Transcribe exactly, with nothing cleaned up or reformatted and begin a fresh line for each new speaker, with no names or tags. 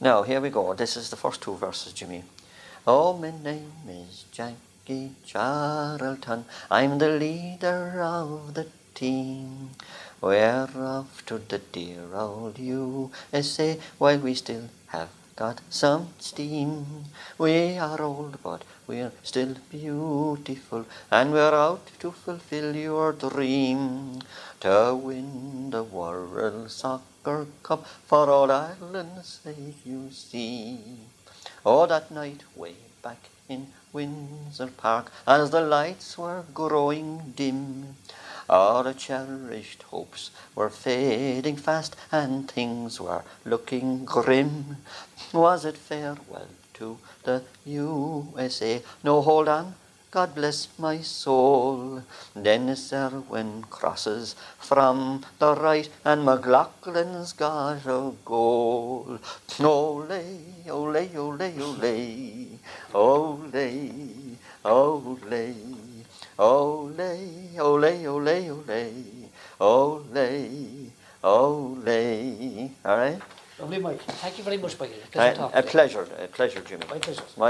Now, here we go. This is the first two verses, Jimmy. Oh, my name is Jackie Charlton. I'm the leader of the team. We're off to the dear old U S A while we still have got some steam. We are old, but we're still beautiful, and we're out to fulfill your dream, to win the World Soccer Cup for all Ireland's sake, you see. Oh, that night way back in Windsor Park, as the lights were growing dim, all the cherished hopes were fading fast, and things were looking grim. Was it farewell to the U S A? No, hold on, God bless my soul. Dennis Irwin crosses from the right, and McLaughlin's got a goal. Ole, ole, ole, ole, ole, ole. Ole, ole, ole, ole, ole, ole. All right?
Lovely, Mike. Thank you very much, Mike.
A, a pleasure, a pleasure, Jimmy.
My pleasure.
My